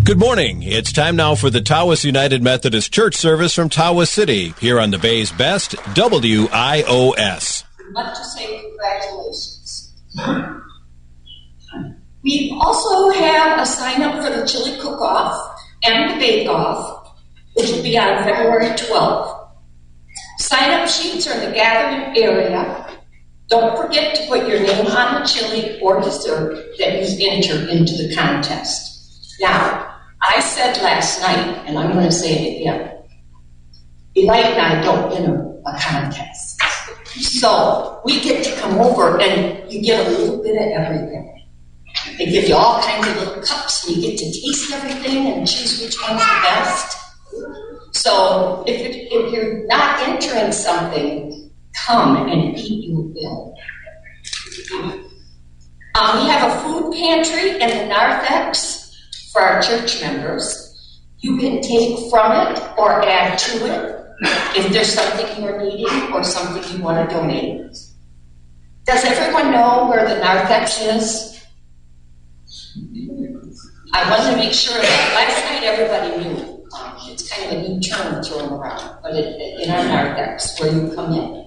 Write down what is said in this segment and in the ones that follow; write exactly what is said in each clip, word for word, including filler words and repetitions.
Good morning. It's time now for the Tawas United Methodist Church service from Tawas City, here on the Bay's Best, W I O S. I'd like to say congratulations. We also have a sign-up for the chili cook-off and the bake-off, which will be on February twelfth. Sign-up sheets are in the gathering area. Don't forget to put your name on the chili or dessert that you enter into the contest. Now, I said last night, and I'm going to say it again, Eli and I don't enter a contest. So we get to come over and you get a little bit of everything. They give you all kinds of little cups and you get to taste everything and choose which one's the best. So if, it, if you're not entering something, come and eat your bill. Um, we have a food pantry in the narthex for our church members. You can take from it or add to it if there's something you're needing or something you want to donate. Does everyone know where the narthex is? I wanted to make sure that last night everybody knew. Um, it's kind of a new term thrown around, but it, it, in our narthex, where you come in.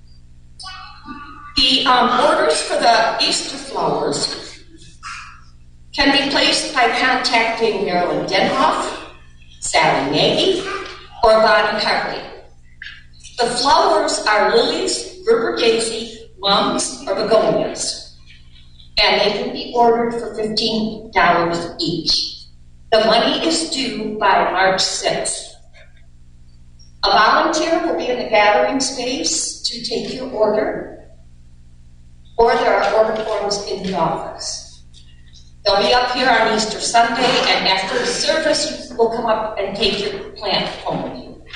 The um, orders for the Easter flowers can be placed by contacting Marilyn Denhoff, Sally Nagy, or Bonnie Carley. The flowers are lilies, river daisy, mums, or begonias, and they can be ordered for fifteen dollars each. The money is due by March sixth. A volunteer will be in the gathering space to take your order, or there are order forms in the office. They'll be up here on Easter Sunday, and after the service, you will come up and take your plant home with you.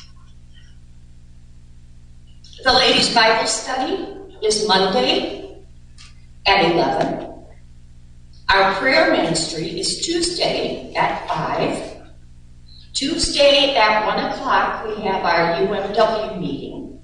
The ladies' Bible study is Monday at eleven. Our prayer ministry is Tuesday at five. Tuesday at one o'clock, we have our U M W meeting.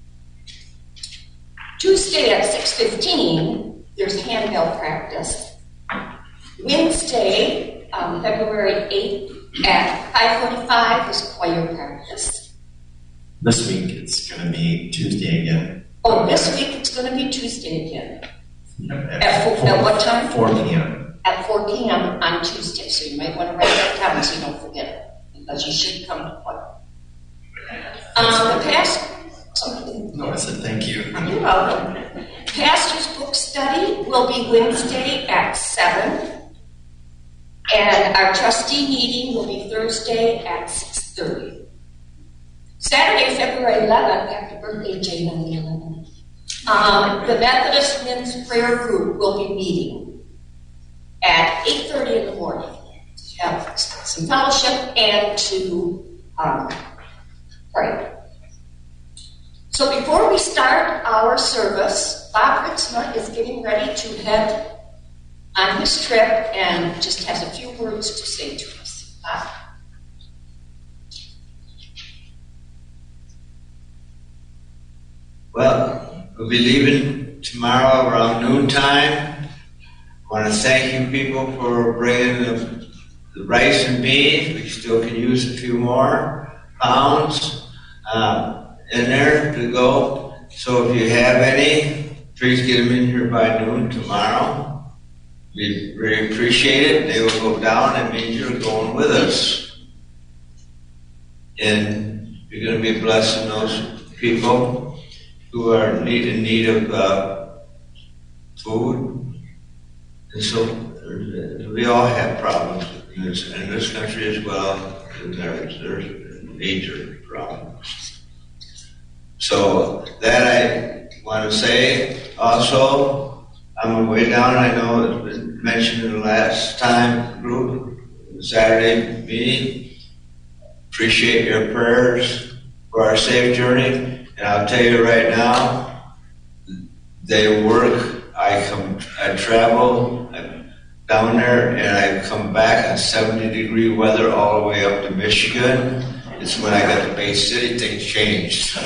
Tuesday at six fifteen, there's handbell practice. Wednesday, um, February eighth at five forty-five is choir practice. This week it's going to be Tuesday again. Oh, this week it's going to be Tuesday again. Yep, at, at, four, at what time? four p.m. At four p.m. on Tuesday, so you might want to write that down so you don't forget it, because you should come to choir. Um, the past... No, I said thank you. You're welcome. Pastor's book study will be Wednesday at seven. And our trustee meeting will be Thursday at six thirty. Saturday, February eleventh, happy birthday, Jane, on the eleventh. Um, the Methodist Men's Prayer Group will be meeting at eight thirty in the morning to have some fellowship and to um, pray. So before we start our service, Bob Ritzma is getting ready to head on his trip and just has a few words to say to us. Bob. Well, we'll be leaving tomorrow around noontime. I want to thank you people for bringing the, the rice and beans. We still can use a few more pounds uh, in there to go. So if you have any, please get them in here by noon tomorrow. We really appreciate it. They will go down. That means you're going with us. And you're going to be blessing those people who are in need, in need of uh, food. And so we all have problems in this, in this country as well. There's, there's major problems. So that I want to say also, I'm on the way down. I know it's been mentioned in the last time group, Saturday meeting. Appreciate your prayers for our safe journey. And I'll tell you right now, they work. I come, I travel I'm down there, and I come back on seventy degree weather all the way up to Michigan. It's when I got to Bay City, things changed.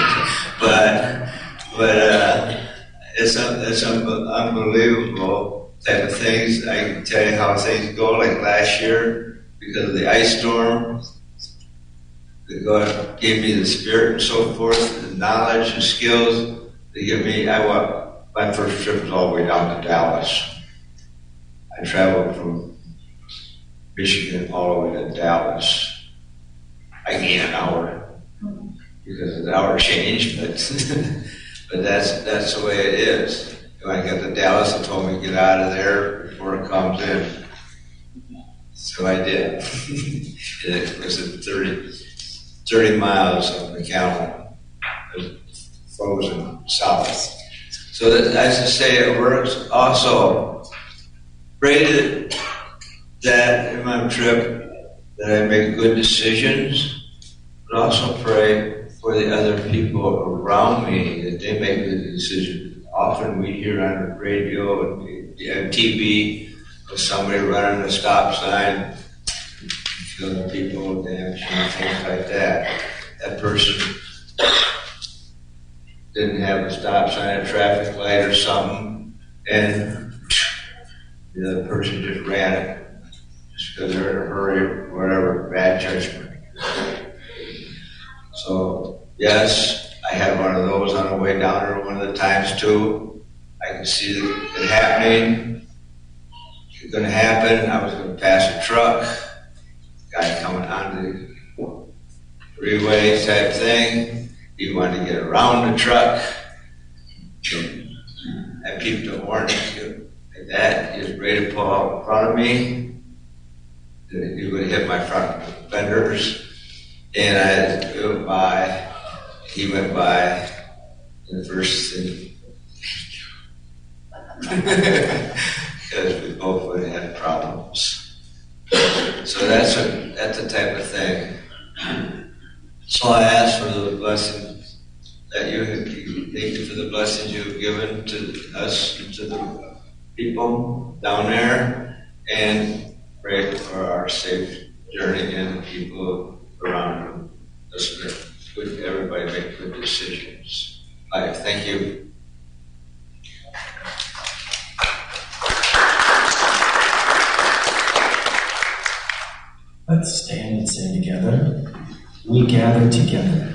but, but, uh, It's, it's unbelievable type of things. I can tell you how things go, like last year, because of the ice storm. That God gave me the spirit and so forth, the knowledge and skills to give me. I went, my first trip was all the way down to Dallas. I traveled from Michigan all the way to Dallas. I gained an hour because of the hour change, but but that's that's the way it is. When I got to Dallas, they told me to get out of there before it comes in. So I did. It was at thirty, thirty miles of McAllen. It was frozen south. So that, as I say, it works. Also, pray that, that in my trip that I make good decisions, but also pray for the other people around me that they make good decisions. Often we hear on the radio and T V of somebody running a stop sign, killing people, damage, and things like that. That person didn't have a stop sign, a traffic light or something, and the other person just ran it just because they're in a hurry or whatever, bad judgment. So, yes, I had one of those on the way down there one of the times too. I could see it happening. It was going to happen. I was going to pass a truck, guy coming on the freeway type thing. He wanted to get around the truck. I peeped the horn like that. He was ready to pull out in front of me. He would hit my front fenders. And I had to go by. He went by. And the first thing, because we both would have had problems. So that's a, that's the type of thing. So I ask for the blessing that you have, thank you for the blessings you have given to us and to the people down there, and pray for our safe journey and the people around us. Good, everybody make good decisions. All right, thank you. Let's stand and sing together. We gather together.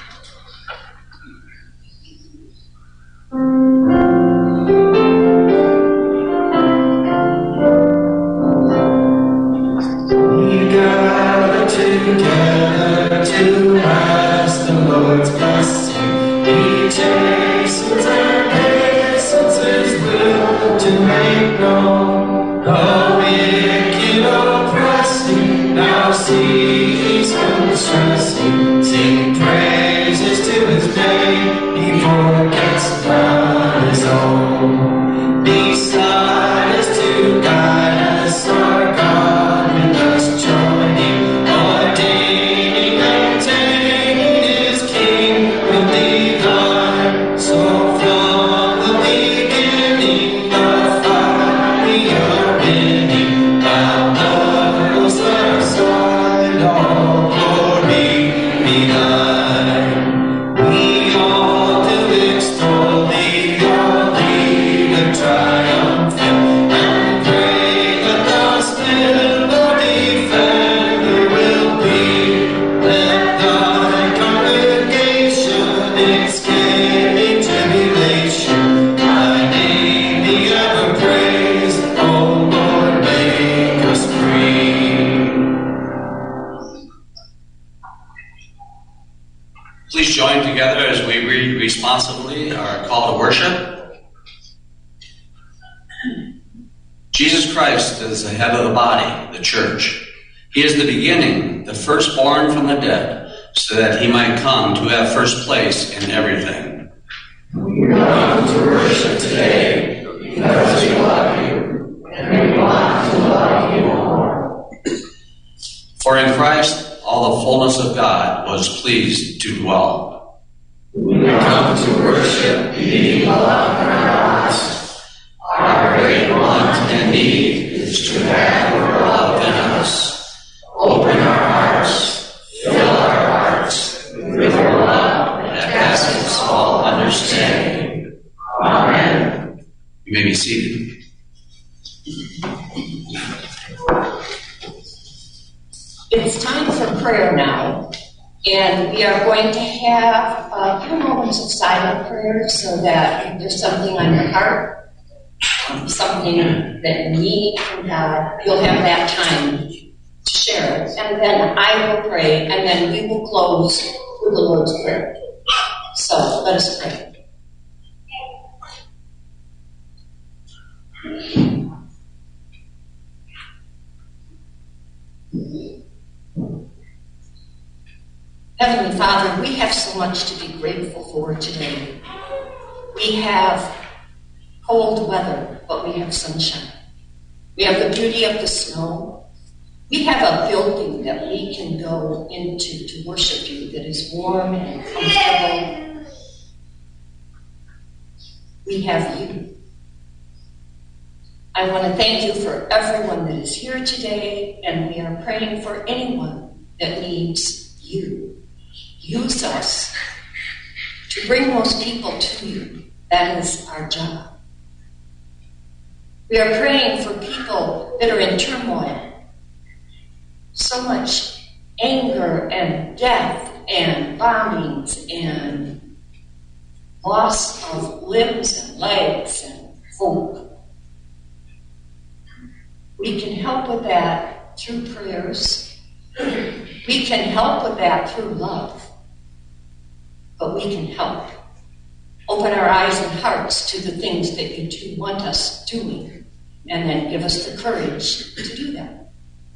We gather together to ask the Lord's blessing. He chastens and hastens His will to make known the wicked oppressing. Now cease from stressing, sing praises to His name. He forgets not His own. Beside us to guide us, our God with us joining, ordaining and taming His kingdom divine. So from the beginning, the fight we are winning, bound us our side, all glory be thine. We all do extol Thee, all Thee the triumphant, and pray that Thou still the defender will be. Let Thy congregation escape tribulation, Thy name be ever praised, O Lord, make us free. Please join together as we read responsibly our call to worship. Jesus Christ is the head of the body, the church. He is the beginning, the firstborn from the dead, so that He might come to have first place in everything. We come to worship today because we love You, and we want to love You more. For in Christ all the fullness of God was pleased to dwell. We come to worship Thee, beloved Christ. Our great want and need is to have Your love in us. Open our hearts, fill our hearts with Your love that passes all understanding. Amen. You may be seated. It's time for prayer now, and we are going to have a few moments of silent prayer so that if there's something on your heart, something that you need from God, you'll have that time to share it. And then I will pray, and then we will close with the Lord's Prayer. So let us pray. Heavenly Father, we have so much to be grateful for today. We have cold weather, but we have sunshine. We have the beauty of the snow. We have a building that we can go into to worship you that is warm and comfortable. We have you. I want to thank you for everyone that is here today, and we are praying for anyone that needs you. Use us to bring those people to you. That is our job. We are praying for people that are in turmoil. So much anger and death and bombings and loss of limbs and legs and hope. We can help with that through prayers. We can help with that through love. But we can help. Open our eyes and hearts to the things that you do want us doing, and then give us the courage to do that.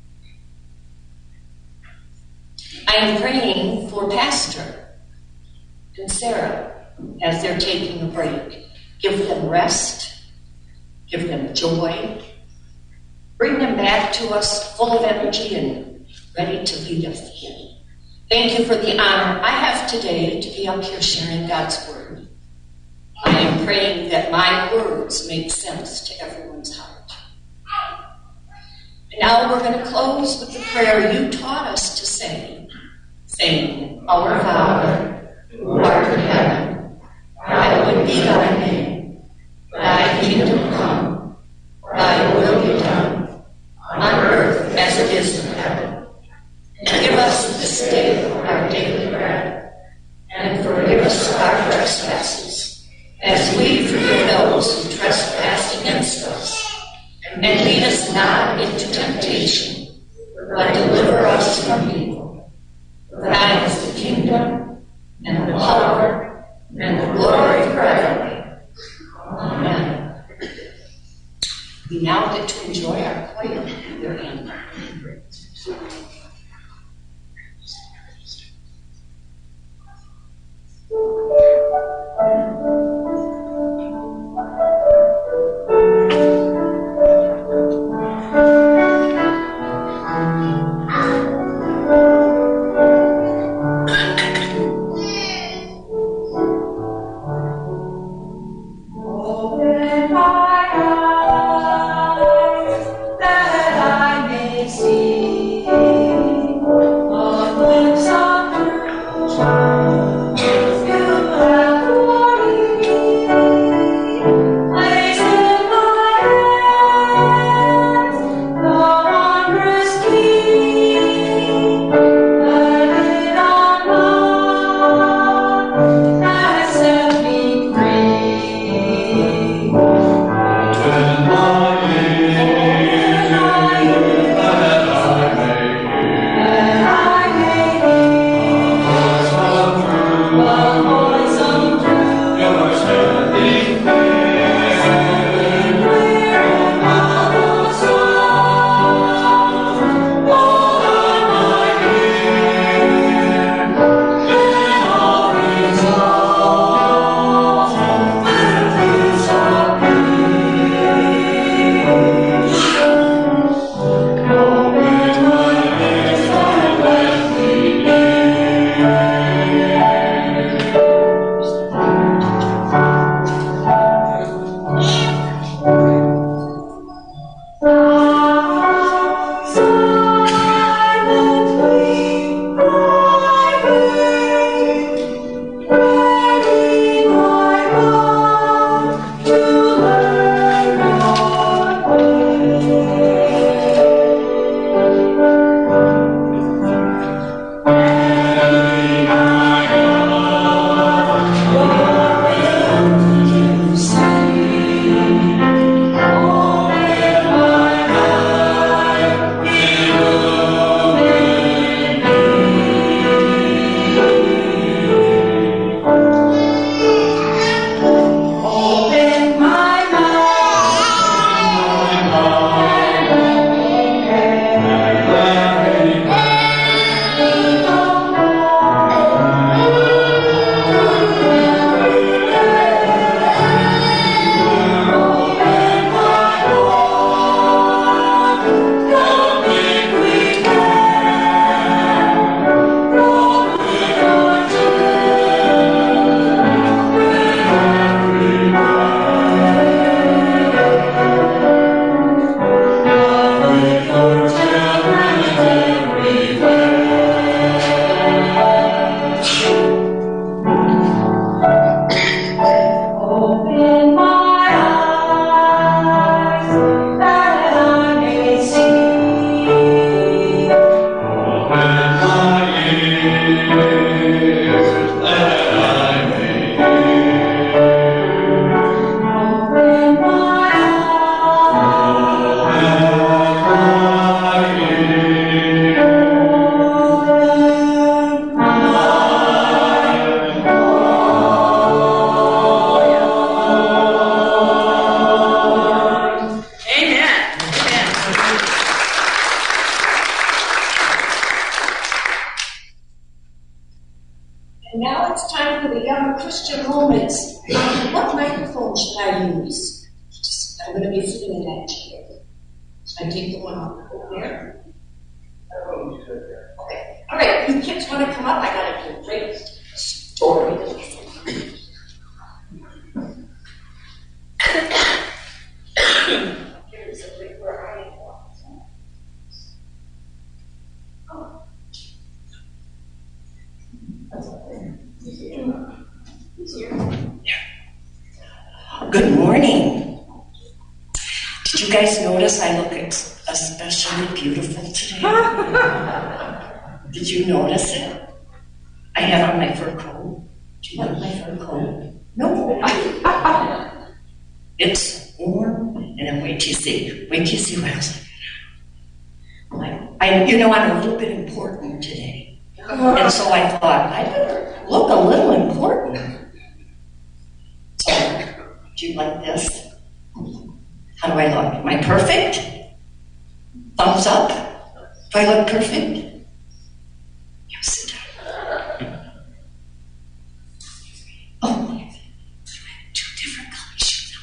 I am praying for Pastor and Sarah as they're taking a break. Give them rest. Give them joy. Bring them back to us full of energy and ready to lead us again. Thank you for the honor I have today to be up here sharing God's Word. I am praying that my words make sense to everyone's heart. And now we're going to close with the prayer you taught us to say, saying, Our Father, who art in heaven, hallowed be thy name. Thy kingdom come, thy will be done, on earth as it is in heaven. And give us this day our daily bread, and forgive us our trespasses, as we forgive those who trespass against us. And lead us not into temptation, but deliver us from evil. For thine is the kingdom, and the power, and the glory forever. Amen. We now get to enjoy our choir therein. for the young Christian moments. Um, what microphone should I use? Just, I'm going to be sitting in that chair. Should I take the one up over there? Okay. All right, you kids want to come up? I got a great story to listen. Here's a big where I am. Oh. Good morning. Did you guys notice I look especially beautiful today? Did you notice it? I have on my fur coat. Do you like my fur coat? No. It's warm, and then wait till you see. Wait till you see what I was like. I, you know, I'm a little bit important today. And so I thought, I better look a little important. So, do you like this? How do I look? Am I perfect? Thumbs up? Do I look perfect? You sit down. Oh, I have two different color shoes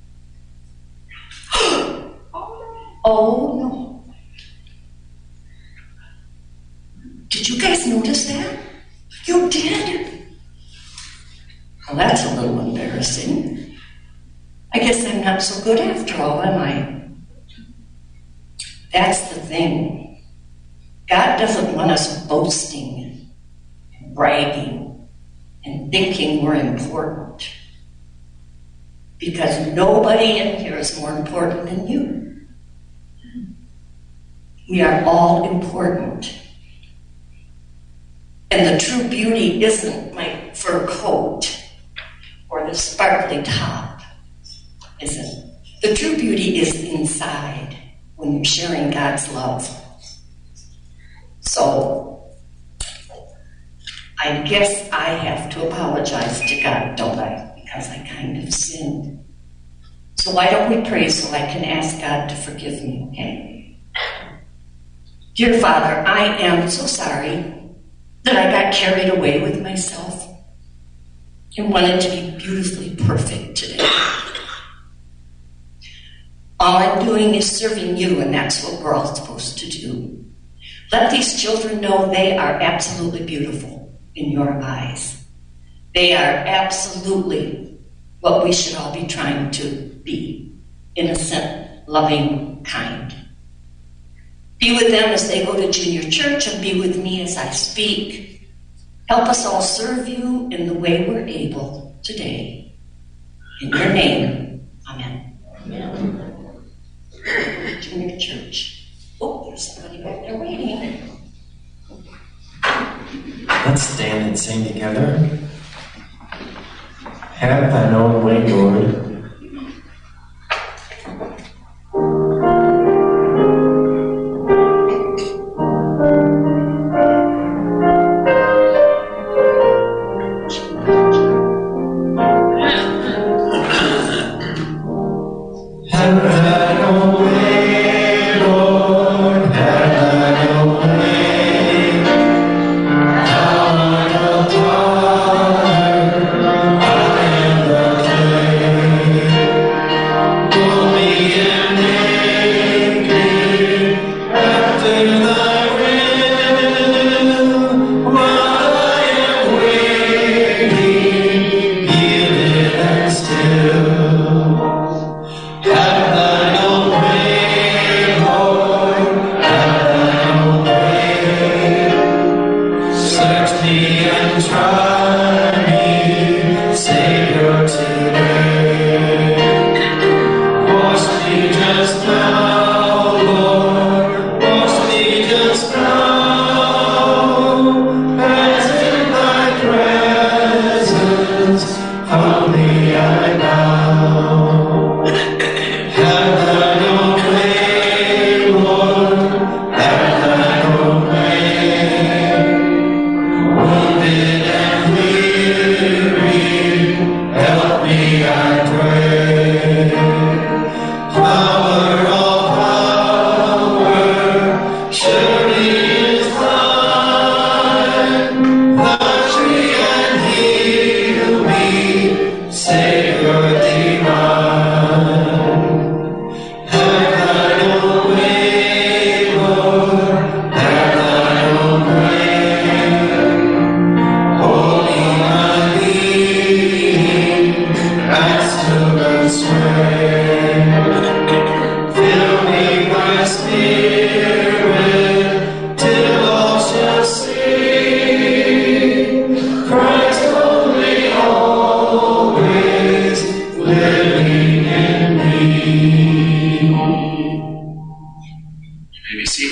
on. Oh, no. Did you guys notice that? You did? Well, that's a little embarrassing. I guess I'm not so good after all, am I? That's the thing. God doesn't want us boasting, and bragging, and thinking we're important. Because nobody in here is more important than you. We are all important. And the true beauty isn't my fur coat or the sparkly top, is it? The true beauty is inside when you're sharing God's love. So, I guess I have to apologize to God, don't I? Because I kind of sinned. So why don't we pray so I can ask God to forgive me, okay? Dear Father, I am so sorry that I got carried away with myself and wanted to be beautifully perfect today. All I'm doing is serving you, and that's what we're all supposed to do. Let these children know they are absolutely beautiful in your eyes. They are absolutely what we should all be trying to be: innocent, loving, kind. Be with them as they go to junior church, and be with me as I speak. Help us all serve you in the way we're able today. In your name, amen. Amen. Junior church. Oh, there's somebody back there waiting. Let's stand and sing together. Have thine own way, Lord. Wash me just now, Lord, wash me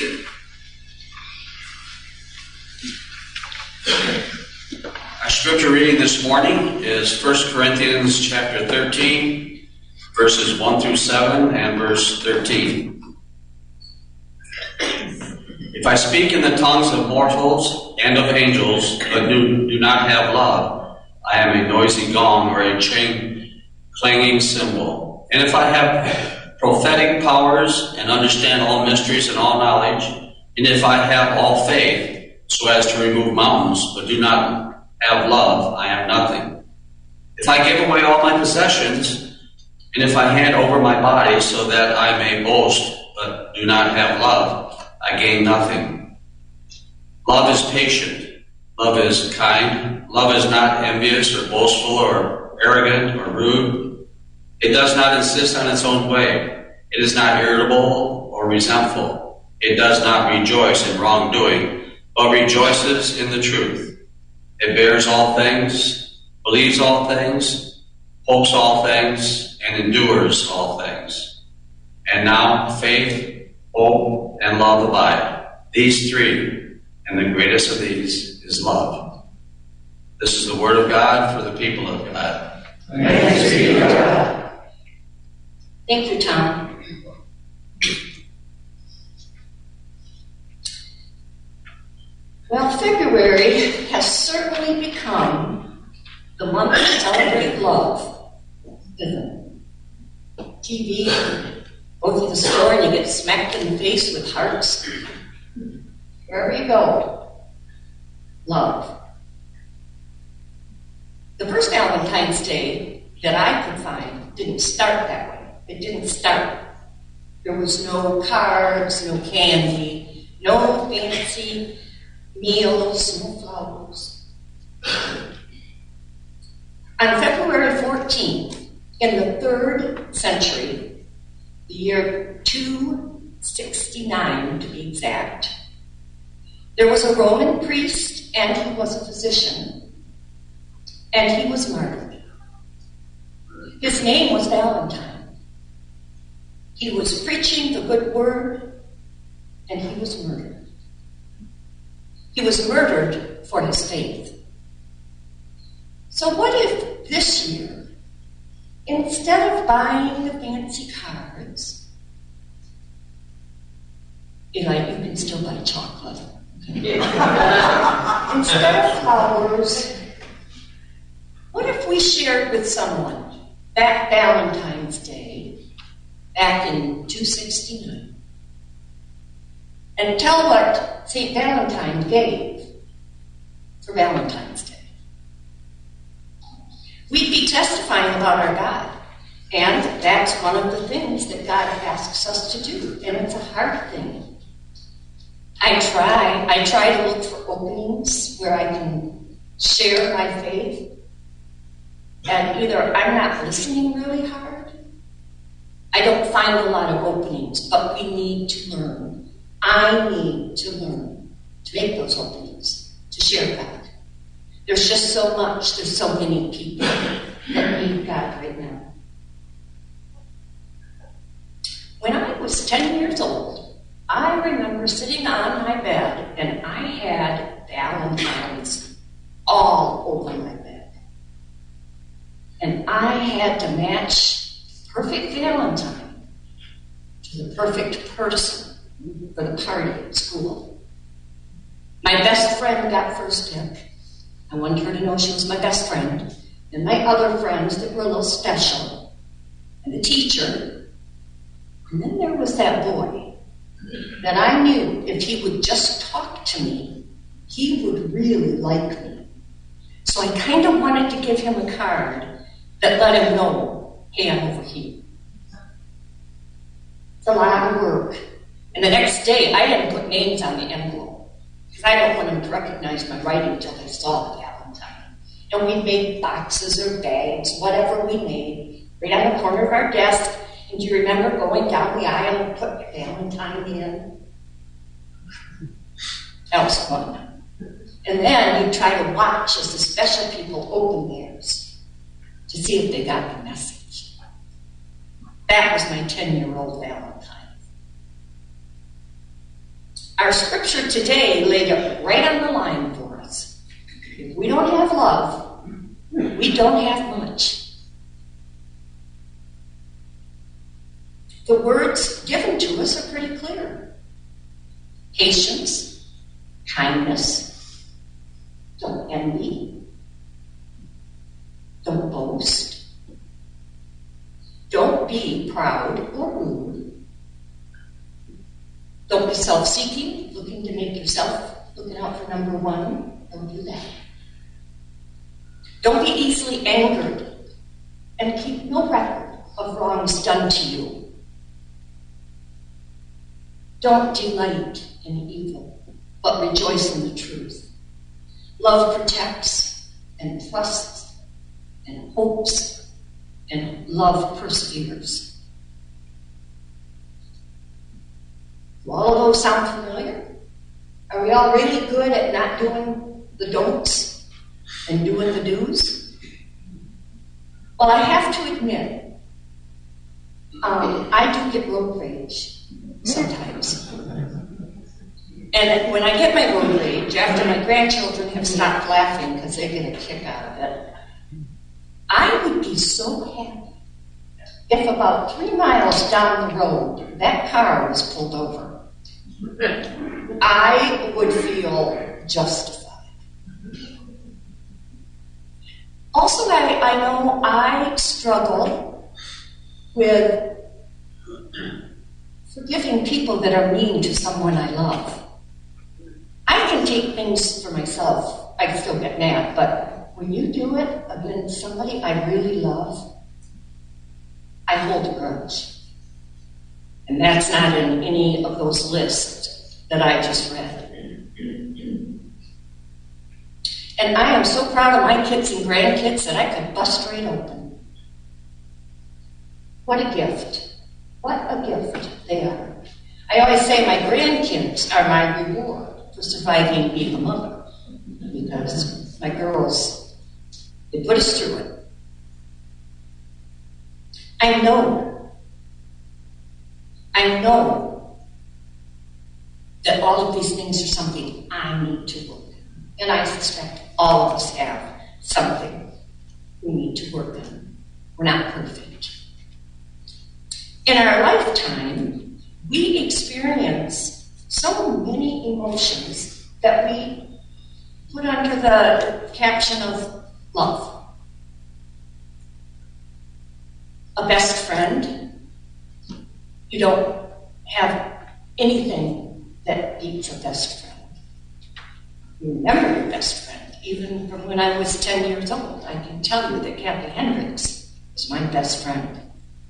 Our scripture reading this morning is First Corinthians chapter thirteen, verses one through seven and verse thirteen. If I speak in the tongues of mortals and of angels, but do, do not have love, I am a noisy gong or a chain clanging cymbal. And if I have prophetic powers and understand all mysteries and all knowledge, and if I have all faith so as to remove mountains, but do not have love, I am nothing. If I give away all my possessions, and if I hand over my body so that I may boast, but do not have love, I gain nothing. Love is patient. Love is kind. Love is not envious or boastful or arrogant or rude. It does not insist on its own way. It is not irritable or resentful. It does not rejoice in wrongdoing, but rejoices in the truth. It bears all things, believes all things, hopes all things, and endures all things. And now faith, hope, and love abide. These three, and the greatest of these is love. This is the word of God for the people of God. Thanks be to God. Thank you, Tom. Well, February has certainly become the month to celebrate love, isn't it? T V, go to the store and you get smacked in the face with hearts. Wherever you go, love. The first Valentine's Day that I could find didn't start that way. It didn't start. There was no cards, no candy, no fancy meals, no flowers. On February fourteenth, in the third century, the year two sixty-nine to be exact, there was a Roman priest and he was a physician, and he was murdered. His name was Valentine. He was preaching the good word, and he was murdered. He was murdered for his faith. So what if this year, instead of buying the fancy cards, Eli, you can still buy chocolate. Instead of flowers, what if we shared with someone that Valentine's Day back in two sixty-nine and tell what Saint Valentine gave for Valentine's Day? We'd be testifying about our God, and that's one of the things that God asks us to do, and it's a hard thing. I try. I try to look for openings where I can share my faith. And either I'm not listening really hard, I don't find a lot of openings, but we need to learn. I need to learn to make those openings, to share God. There's just so much, there's so many people that need God right now. When I was ten years old, I remember sitting on my bed and I had Valentines all over my bed. And I had to match perfect Valentine to the perfect person for the party at school. My best friend got first pick. I wanted her to know she was my best friend. And my other friends that were a little special. And the teacher. And then there was that boy that I knew if he would just talk to me, he would really like me. So I kind of wanted to give him a card that let him know, hey, I'm over here. It's a lot of work. And the next day, I had to put names on the envelope because I don't want him to recognize my writing until they saw the Valentine. And we made boxes or bags, whatever we made, right on the corner of our desk. And do you remember going down the aisle and putting your Valentine in? That was fun. And then you try to watch as the special people open theirs to see if they got the message. That was my ten-year-old Valentine. Our scripture today laid it right on the line for us. If we don't have love, we don't have much. The words given to us are pretty clear. Patience, kindness, don't envy, don't boast, don't be proud or rude, don't be self-seeking, looking to make yourself, looking out for number one, don't do that. Don't be easily angered, and keep no record of wrongs done to you. Don't delight in evil, but rejoice in the truth. Love protects and trusts and hopes, and love perseveres. Do all of those sound familiar? Are we all really good at not doing the don'ts and doing the do's? Well, I have to admit, um, I do get road rage sometimes. And when I get my road rage, after my grandchildren have stopped laughing because they get a kick out of it, I would be so happy if about three miles down the road that car was pulled over. I would feel justified. Also, I, I know I struggle with forgiving people that are mean to someone I love. I can take things for myself. I still get mad, but when you do it against somebody I really love, I hold a grudge. And that's not in any of those lists that I just read. And I am so proud of my kids and grandkids that I could bust right open. What a gift. What a gift they are. I always say my grandkids are my reward for surviving being a mother. Because my girls, they put us through it. I know, I know that all of these things are something I need to work on. And I suspect all of us have something we need to work on. We're not perfect. In our lifetime, we experience so many emotions that we put under the caption of love. A best friend, you don't have anything that beats a best friend. You remember your best friend, even from when I was ten years old. I can tell you that Kathy Hendricks was my best friend.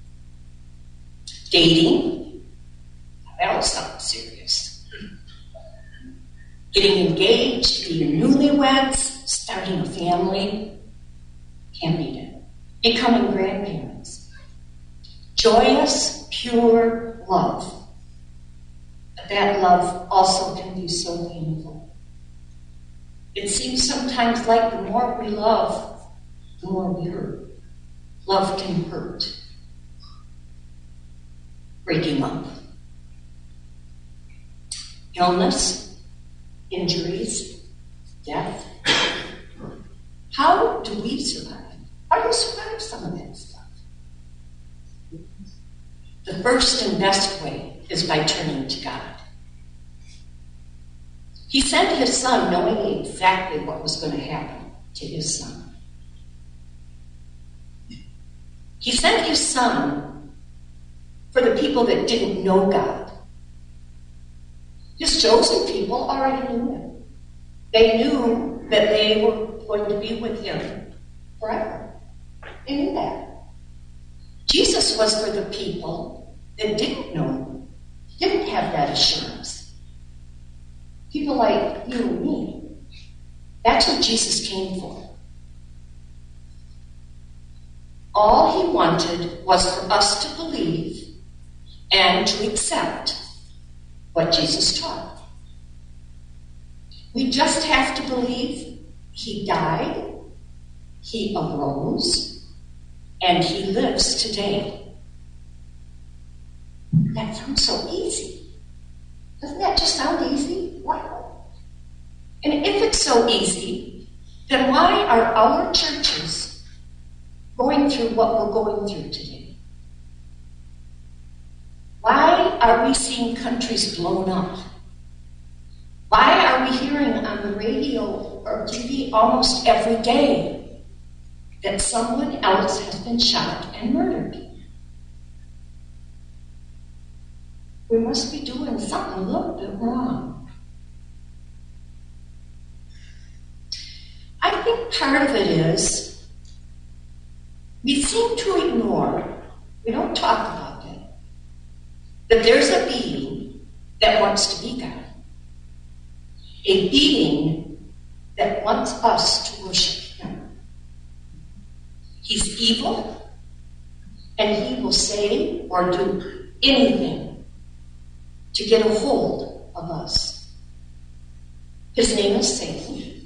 Dating, that was something serious. Getting engaged, being newlyweds, starting a family, can't beat it. Becoming grandparents. Joyous, pure love. But that love also can be so painful. It seems sometimes like the more we love, the more we hurt. Love can hurt. Breaking up. Illness, injuries, death. How do we survive? How do we survive some of that stuff? The first and best way is by turning to God. He sent his son knowing exactly what was going to happen to his son. He sent his son for the people that didn't know God. His chosen people already knew him. They knew that they were going to be with him forever. They knew that. Jesus was for the people that didn't know him, didn't have that assurance. People like you and me. That's what Jesus came for. All he wanted was for us to believe and to accept what Jesus taught. We just have to believe he died, he arose, and he lives today. That sounds so easy. Doesn't that just sound easy? Wow. And if it's so easy, then why are our churches going through what we're going through today? Why are we seeing countries blown up? Why are we hearing on the radio or T V almost every day that someone else has been shot and murdered? We must be doing something a little bit wrong. I think part of it is we seem to ignore, we don't talk about it, that there's a being that wants to be God. A being that wants us to worship him. He's evil, and he will say or do anything to get a hold of us. His name is Satan.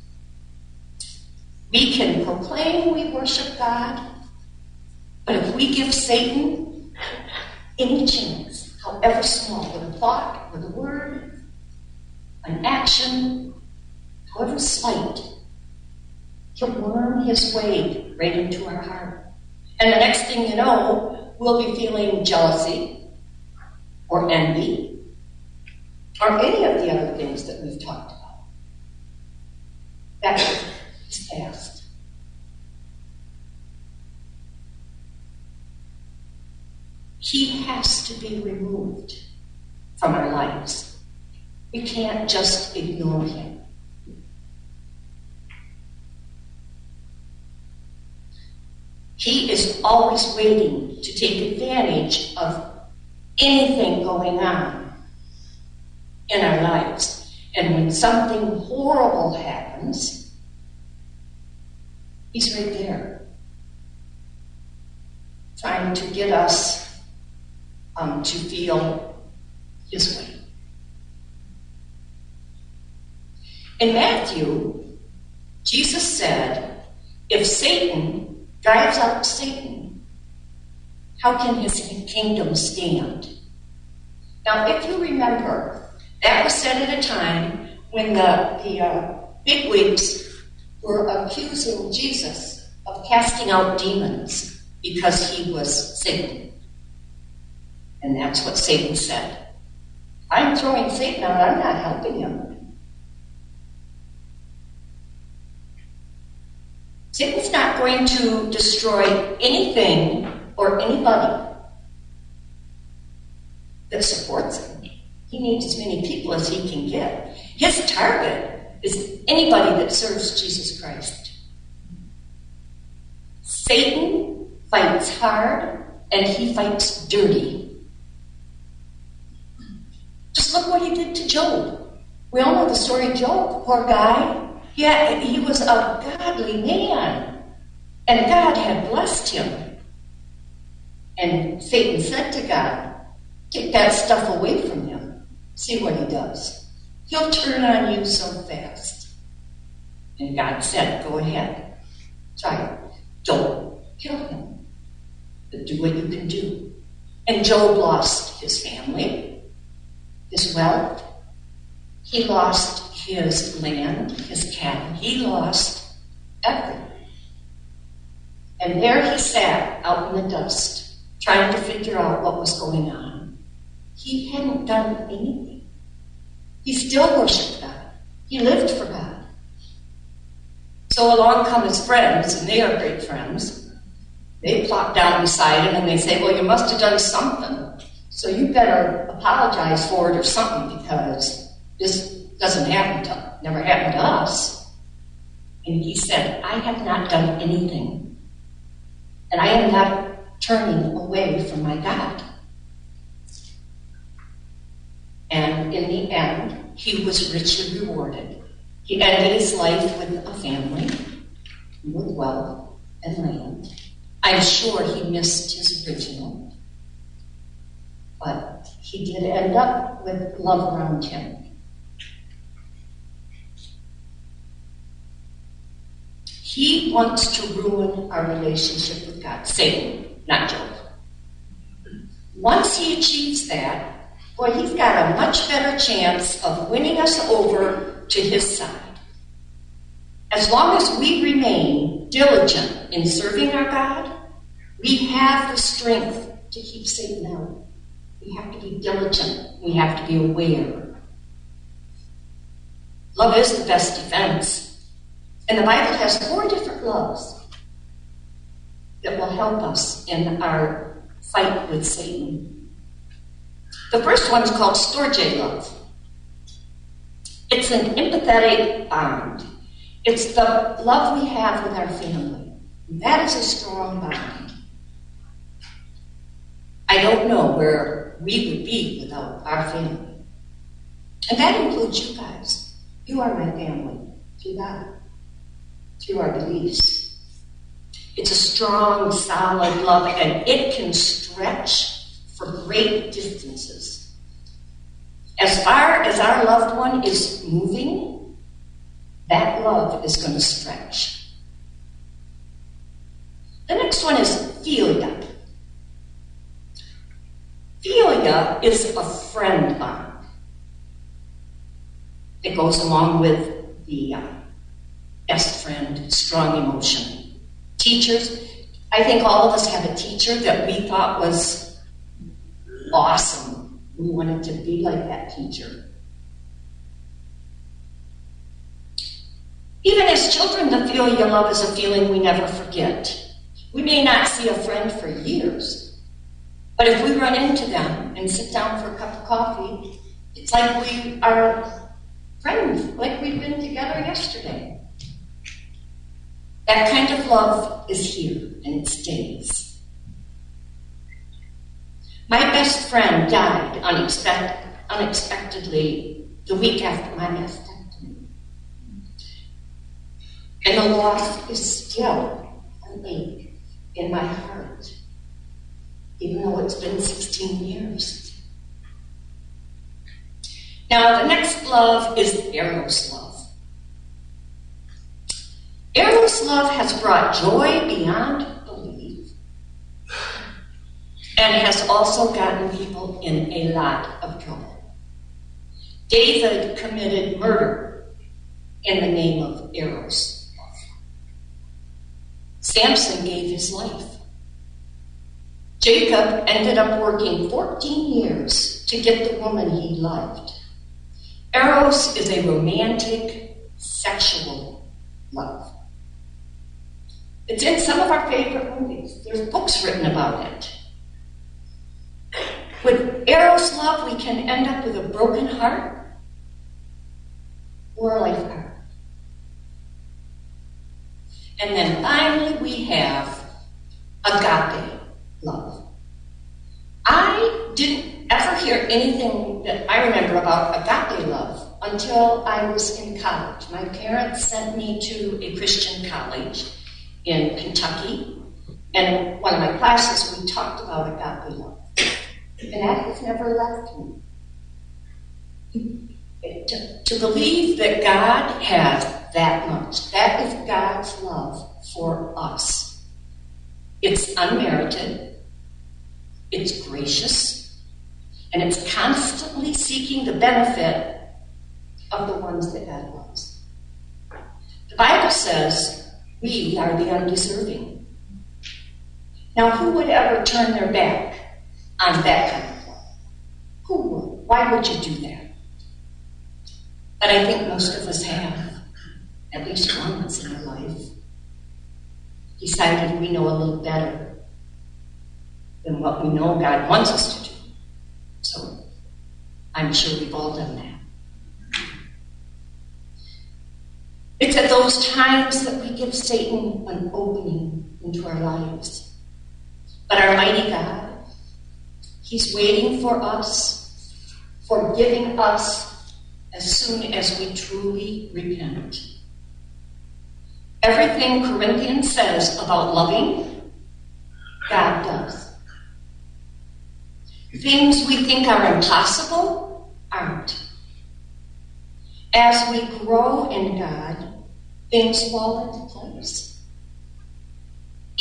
We can proclaim we worship God, but if we give Satan any chance, however small, with a thought, with a word, an action, however slight, he'll worm his way right into our heart. And the next thing you know, we'll be feeling jealousy or envy or any of the other things that we've talked about. That is past. He has to be removed from our lives. We can't just ignore him. He is always waiting to take advantage of anything going on in our lives. And when something horrible happens, he's right there, trying to get us um, to feel his way. In Matthew, Jesus said, if Satan drives out Satan, how can his kingdom stand? Now, if you remember, that was said at a time when the, the uh, bigwigs were accusing Jesus of casting out demons because he was Satan. And that's what Satan said. I'm throwing Satan out, I'm not helping him. Satan's not going to destroy anything or anybody that supports him. He needs as many people as he can get. His target is anybody that serves Jesus Christ. Satan fights hard and he fights dirty. Just look what he did to Job. We all know the story of Job, poor guy. Yeah, he was a godly man, and God had blessed him. And Satan said to God, take that stuff away from him. See what he does. He'll turn on you so fast. And God said, go ahead. Try it. Don't kill him, but do what you can do. And Job lost his family, his wealth. He lost his land, his cattle. He lost everything. And there he sat out in the dust, trying to figure out what was going on. He hadn't done anything. He still worshiped God. He lived for God. So along come his friends, and they are great friends. They plop down beside him and they say, well, you must have done something. So you better apologize for it or something, because this doesn't happen to, never happened to us. And he said, I have not done anything. And I am not turning away from my God. And in the end, he was richly rewarded. He ended his life with a family, with wealth and land. I'm sure he missed his original, but he did end up with love around him. He wants to ruin our relationship with God. Satan, not Job. Once he achieves that, boy, he's got a much better chance of winning us over to his side. As long as we remain diligent in serving our God, we have the strength to keep Satan out. We have to be diligent. We have to be aware. Love is the best defense. And the Bible has four different loves that will help us in our fight with Satan. The first one is called storge love. It's an empathetic bond. It's the love we have with our family. That is a strong bond. I don't know where we would be without our family. And that includes you guys. You are my family through God, through our beliefs. It's a strong, solid love, and it can stretch for great distances. As far as our loved one is moving, that love is going to stretch. The next one is philia. Philia is a friend bond. It goes along with the uh, best friend, strong emotion. Teachers, I think all of us have a teacher that we thought was awesome. We wanted to be like that teacher. Even as children, the philia love is a feeling we never forget. We may not see a friend for years, but if we run into them and sit down for a cup of coffee, it's like we are friends, like we've been together yesterday. That kind of love is here, and it stays. My best friend died unexpect- unexpectedly the week after my mastectomy. And the loss is still an ache in my heart, even though it's been sixteen years. Now, the next love is Eros love. Eros love has brought joy beyond belief and has also gotten people in a lot of trouble. David committed murder in the name of Eros. Samson gave his life. Jacob ended up working fourteen years to get the woman he loved. Eros is a romantic, sexual love. It's in some of our favorite movies. There's books written about it. With Eros love, we can end up with a broken heart or a life partner. And then finally, we have agape love. I didn't ever hear anything that I remember about agape love until I was in college. My parents sent me to a Christian college in Kentucky, and in one of my classes, we talked about agape love. And that has never left me. To, to believe that God has that much, that is God's love for us. It's unmerited, it's gracious, and it's constantly seeking the benefit of the ones that God loves. The Bible says we are the undeserving. Now, who would ever turn their back on that kind of love? Who would? Why would you do that? But I think most of us have, at least once in our life, decided we know a little better than what we know God wants us to do. So I'm sure we've all done that. It's at those times that we give Satan an opening into our lives. But our mighty God, He's waiting for us, forgiving us as soon as we truly repent. Everything Corinthians says about loving, God does. Things we think are impossible aren't. As we grow in God, things fall into place.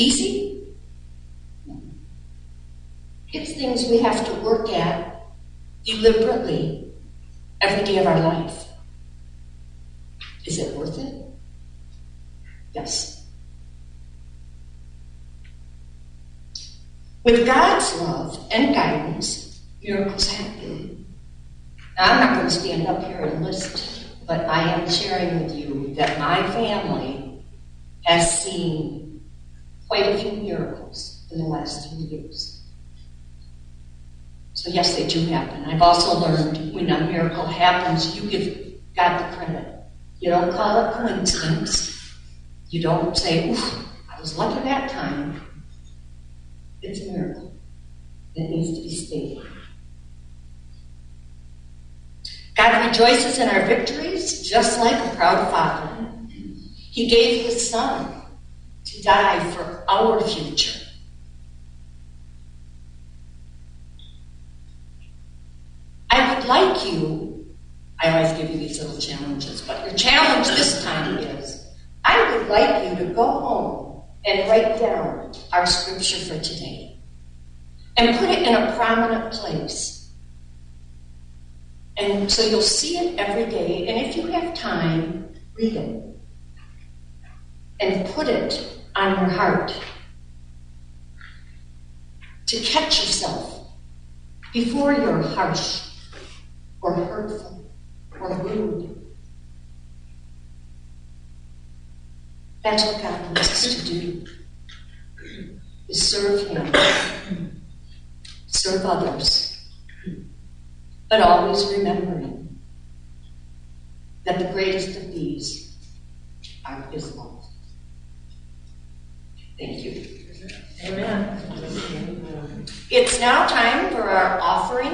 Easy? No. It's things we have to work at deliberately every day of our life. Is it worth it? Yes. With God's love and guidance, miracles happen. Now, I'm not going to stand up here and list, but I am sharing with you that my family has seen quite a few miracles in the last few years. So yes, they do happen. I've also learned when a miracle happens, you give God the credit. You don't call it coincidence. You don't say, oof, I was lucky that time. It's a miracle. It needs to be stated. God rejoices in our victories, just like a proud father. He gave his son to die for our future. I would like you, I always give you these little challenges, but your challenge this time is, I would like you to go home and write down our scripture for today and put it in a prominent place. And so you'll see it every day, and if you have time, read it. And put it on your heart to catch yourself before you're harsh or hurtful or rude. That's what God wants us to do, is serve Him, serve others, but always remembering that the greatest of these are His love. Thank you. Amen. It's now time for our offering.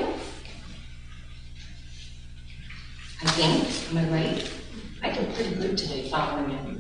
I think. Am I right? I did pretty good today following it.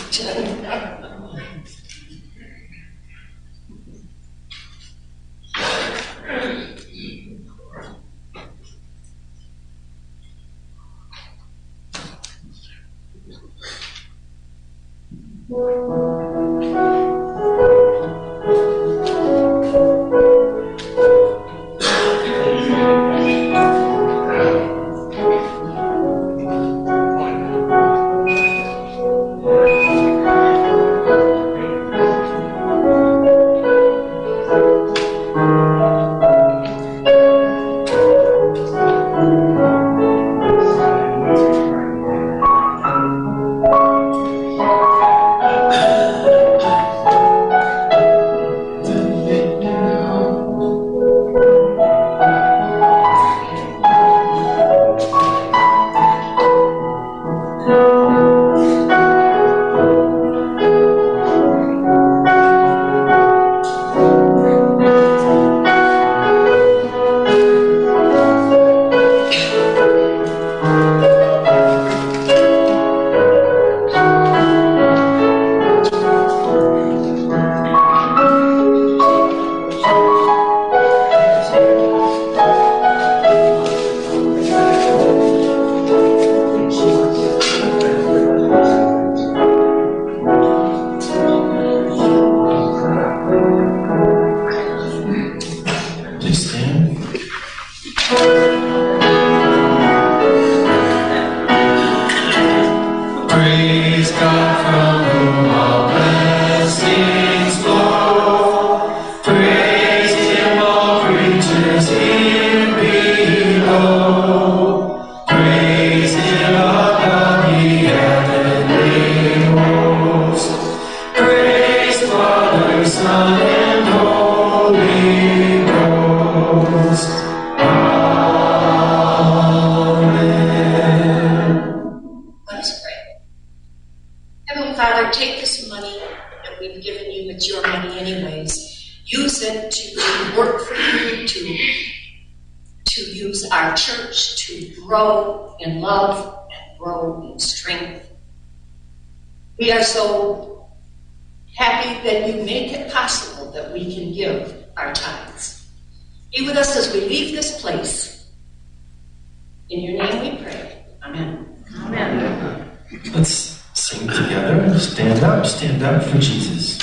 We are so happy that you make it possible that we can give our tithes. Be with us as we leave this place. In your name we pray. Amen. Amen. Let's sing together. Stand up, stand up for Jesus.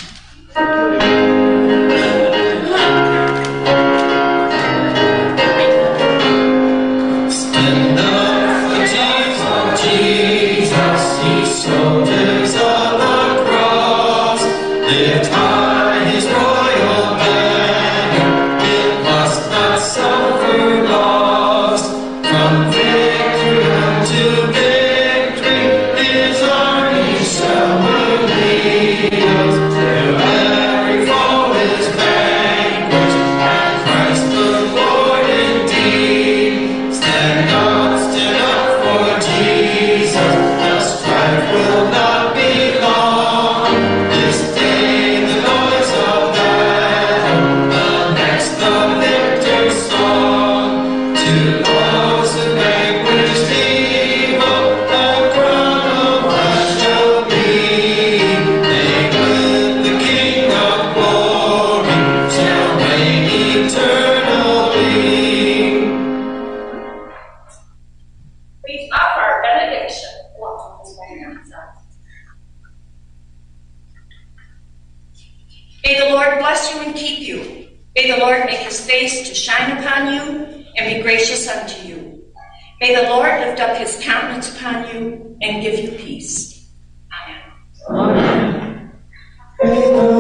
May the Lord bless you and keep you. May the Lord make his face to shine upon you and be gracious unto you. May the Lord lift up his countenance upon you and give you peace. Amen. Amen.